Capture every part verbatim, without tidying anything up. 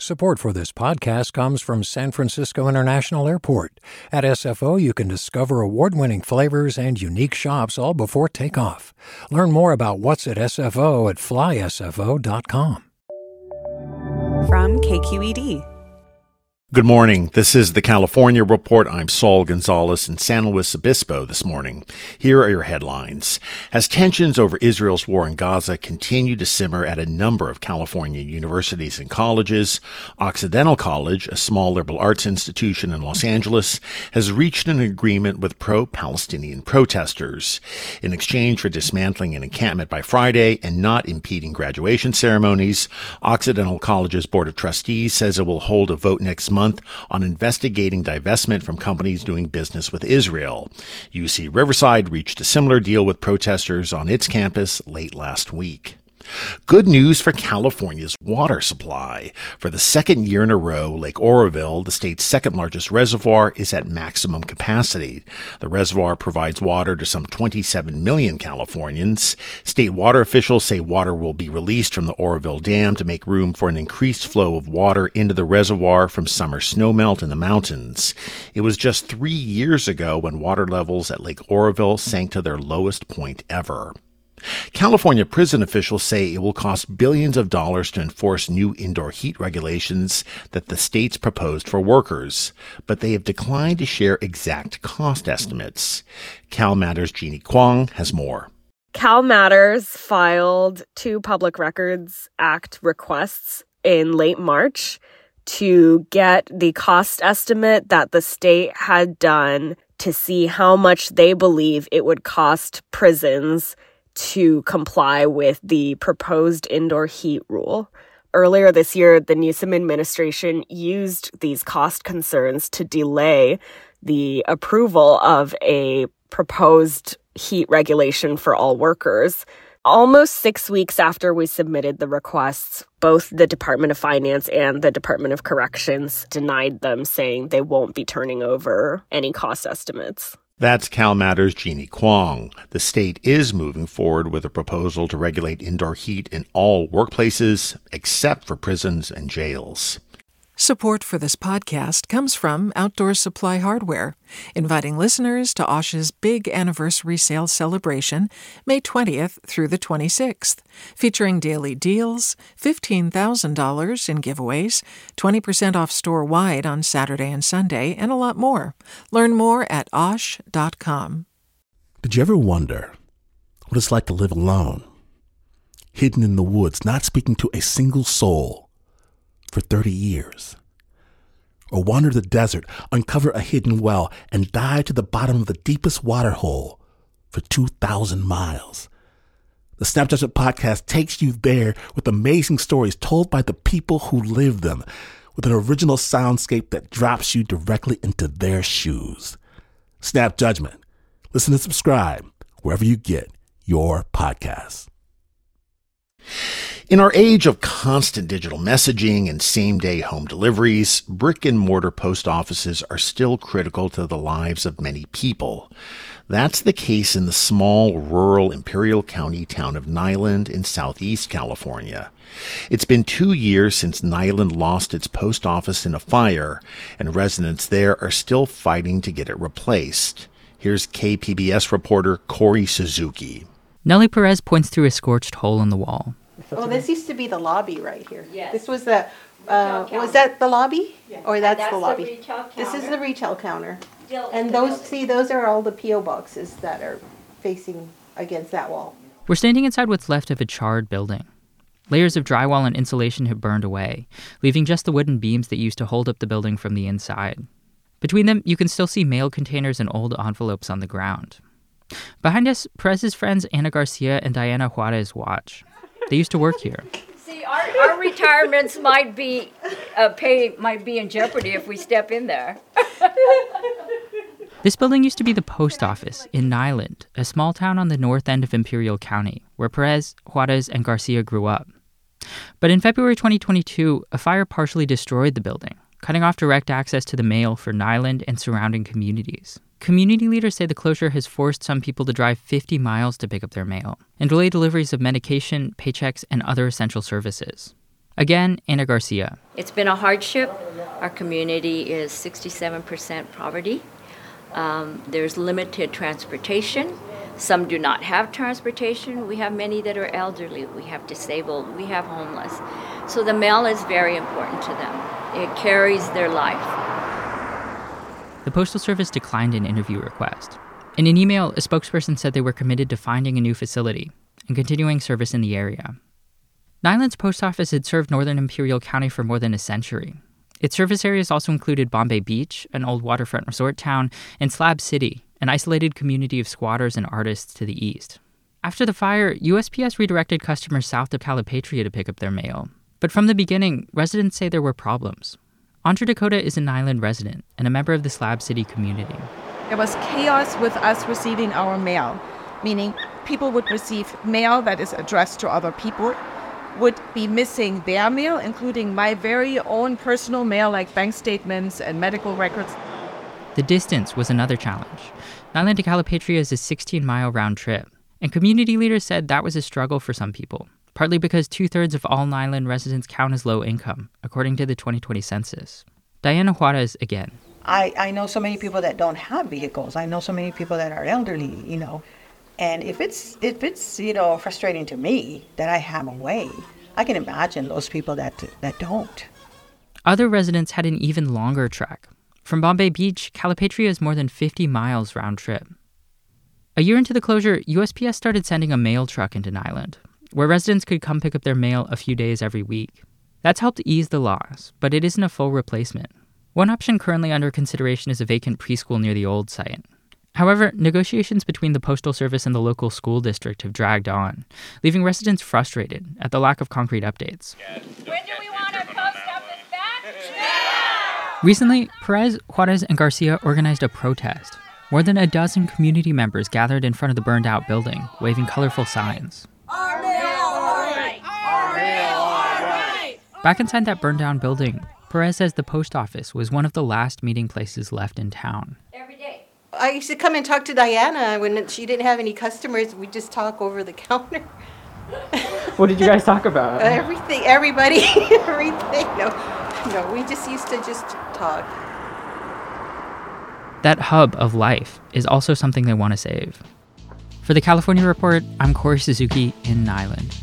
Support for this podcast comes from San Francisco International Airport. At S F O, you can discover award-winning flavors and unique shops all before takeoff. Learn more about what's at S F O at fly S F O dot com. From K Q E D. Good morning. This is the California Report. I'm Saul Gonzalez in San Luis Obispo this morning. Here are your headlines. As tensions over Israel's war in Gaza continue to simmer at a number of California universities and colleges, Occidental College, a small liberal arts institution in Los Angeles, has reached an agreement with pro-Palestinian protesters. In exchange for dismantling an encampment by Friday and not impeding graduation ceremonies, Occidental College's Board of Trustees says it will hold a vote next month on investigating divestment from companies doing business with Israel. U C Riverside reached a similar deal with protesters on its campus late last week. Good news for California's water supply. For the second year in a row, Lake Oroville, the state's second largest reservoir, is at maximum capacity. The reservoir provides water to some twenty-seven million Californians. State water officials say water will be released from the Oroville Dam to make room for an increased flow of water into the reservoir from summer snowmelt in the mountains. It was just three years ago when water levels at Lake Oroville sank to their lowest point ever. California prison officials say it will cost billions of dollars to enforce new indoor heat regulations that the state's proposed for workers, but they have declined to share exact cost estimates. CalMatters' Jeannie Kwong has more. CalMatters filed two Public Records Act requests in late March to get the cost estimate that the state had done to see how much they believe it would cost prisons to comply with the proposed indoor heat rule. Earlier this year, the Newsom administration used these cost concerns to delay the approval of a proposed heat regulation for all workers. Almost six weeks after we submitted the requests, both the Department of Finance and the Department of Corrections denied them, saying they won't be turning over any cost estimates. That's CalMatters' Jeannie Kwong. The state is moving forward with a proposal to regulate indoor heat in all workplaces, except for prisons and jails. Support for this podcast comes from Outdoor Supply Hardware, inviting listeners to Osh's big anniversary sale celebration, May twentieth through the twenty-sixth, featuring daily deals, fifteen thousand dollars in giveaways, twenty percent off store-wide on Saturday and Sunday, and a lot more. Learn more at osh dot com. Did you ever wonder what it's like to live alone, hidden in the woods, not speaking to a single soul for thirty years? Or wander the desert, uncover a hidden well, and dive to the bottom of the deepest water hole for two thousand miles? The Snap Judgment Podcast takes you there with amazing stories told by the people who live them, with an original soundscape that drops you directly into their shoes. Snap Judgment. Listen and subscribe wherever you get your podcasts. In our age of constant digital messaging and same-day home deliveries, brick-and-mortar post offices are still critical to the lives of many people. That's the case in the small, rural Imperial County town of Niland in southeast California. It's been two years since Niland lost its post office in a fire, and residents there are still fighting to get it replaced. Here's K P B S reporter Corey Suzuki. Nellie Perez points through a scorched hole in the wall. Well, this used to be the lobby right here. Yes. This was the, uh, was that the lobby? Yes. Or that's, that's the lobby? The retail this is the retail counter. Still and those, see, those are all the P O boxes that are facing against that wall. We're standing inside what's left of a charred building. Layers of drywall and insulation have burned away, leaving just the wooden beams that used to hold up the building from the inside. Between them, you can still see mail containers and old envelopes on the ground. Behind us, Perez's friends Ana Garcia and Diana Juarez watch. They used to work here. See, our, our retirements might be uh, pay might be in jeopardy if we step in there. This building used to be the post office in Niland, a small town on the north end of Imperial County, where Perez, Juarez, and Garcia grew up. But in February twenty twenty-two, a fire partially destroyed the building, cutting off direct access to the mail for Niland and surrounding communities. Community leaders say the closure has forced some people to drive fifty miles to pick up their mail and delay deliveries of medication, paychecks, and other essential services. Again, Ana Garcia. It's been a hardship. Our community is sixty-seven percent poverty. Um, there's limited transportation. Some do not have transportation. We have many that are elderly. We have disabled. We have homeless. So the mail is very important to them. It carries their life. The Postal Service declined an interview request. In an email, a spokesperson said they were committed to finding a new facility and continuing service in the area. Niland's post office had served Northern Imperial County for more than a century. Its service areas also included Bombay Beach, an old waterfront resort town, and Slab City, an isolated community of squatters and artists to the east. After the fire, U S P S redirected customers south of Calipatria to pick up their mail. But from the beginning, residents say there were problems. Andra Dakota is a Niland resident and a member of the Slab City community. There was chaos with us receiving our mail, meaning people would receive mail that is addressed to other people, would be missing their mail, including my very own personal mail like bank statements and medical records. The distance was another challenge. Niland to Calipatria is a sixteen-mile round trip, and community leaders said that was a struggle for some people, partly because two-thirds of all Niland residents count as low income, according to the twenty twenty census. Diana Juarez again. I, I know so many people that don't have vehicles. I know so many people that are elderly, you know. And if it's, if it's you know, frustrating to me that I have a way, I can imagine those people that that don't. Other residents had an even longer trek. From Bombay Beach, Calipatria is more than fifty miles round trip. A year into the closure, U S P S started sending a mail truck into Niland, where residents could come pick up their mail a few days every week. That's helped ease the loss, but it isn't a full replacement. One option currently under consideration is a vacant preschool near the old site. However, negotiations between the Postal Service and the local school district have dragged on, leaving residents frustrated at the lack of concrete updates. When do we want our post office back? Yeah! Recently, Perez, Juarez, and Garcia organized a protest. More than a dozen community members gathered in front of the burned-out building, waving colorful signs. Our mail, all right! Our mail, all right! Back inside that burned-down building, Perez says the post office was one of the last meeting places left in town. Every day. I used to come and talk to Diana when she didn't have any customers. We just talk over the counter. What did you guys talk about? Everything, everybody, everything. No, no, we just used to just talk. That hub of life is also something they want to save. For the California Report, I'm Corey Suzuki in Niland.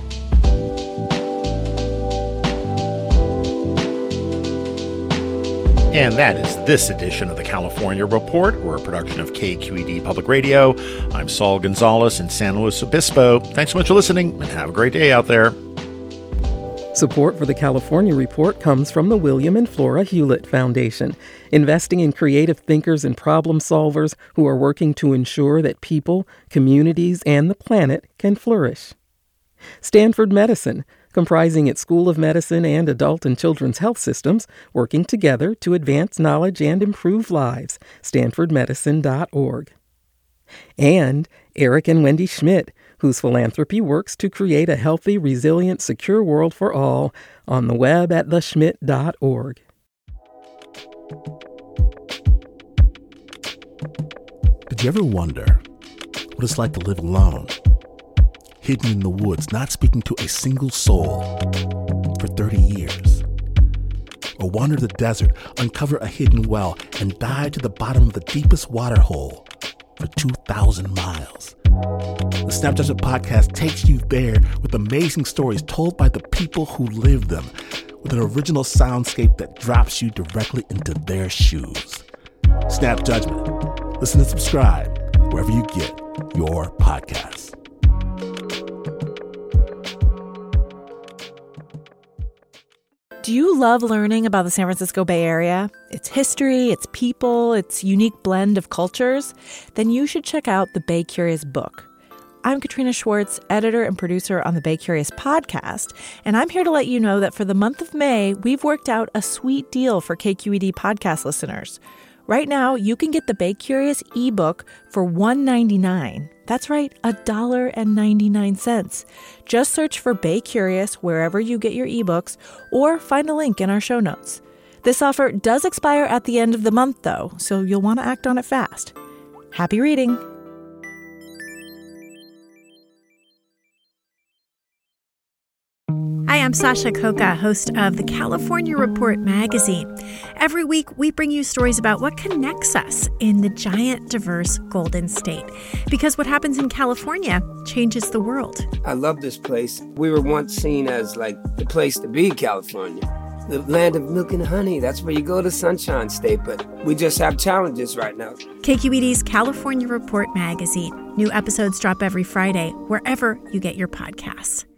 And that is this edition of the California Report. We're a production of K Q E D Public Radio. I'm Saul Gonzalez in San Luis Obispo. Thanks so much for listening, and have a great day out there. Support for the California Report comes from the William and Flora Hewlett Foundation, investing in creative thinkers and problem solvers who are working to ensure that people, communities, and the planet can flourish. Stanford Medicine, comprising its School of Medicine and adult and children's health systems, working together to advance knowledge and improve lives. stanford medicine dot org. And Eric and Wendy Schmidt, whose philanthropy works to create a healthy, resilient, secure world for all, on the web at the schmidt dot org. Did you ever wonder what it's like to live alone? Hidden in the woods, not speaking to a single soul for thirty years. Or wander the desert, uncover a hidden well, and dive to the bottom of the deepest water hole for two thousand miles. The Snap Judgment Podcast takes you there with amazing stories told by the people who live them, with an original soundscape that drops you directly into their shoes. Snap Judgment. Listen and subscribe wherever you get your podcasts. Do you love learning about the San Francisco Bay Area? Its history, its people, its unique blend of cultures? Then you should check out the Bay Curious book. I'm Katrina Schwartz, editor and producer on the Bay Curious podcast, and I'm here to let you know that for the month of May, we've worked out a sweet deal for K Q E D podcast listeners. Right now, you can get the Bay Curious ebook for one dollar and ninety-nine cents. That's right, one dollar and ninety-nine cents. Just search for Bay Curious wherever you get your ebooks or find a link in our show notes. This offer does expire at the end of the month, though, so you'll want to act on it fast. Happy reading! Hi, I'm Sasha Khokha, host of the California Report magazine. Every week, we bring you stories about what connects us in the giant, diverse Golden State. Because what happens in California changes the world. I love this place. We were once seen as like the place to be, California. The land of milk and honey. That's where you go to Sunshine State, but we just have challenges right now. K Q E D's California Report magazine. New episodes drop every Friday, wherever you get your podcasts.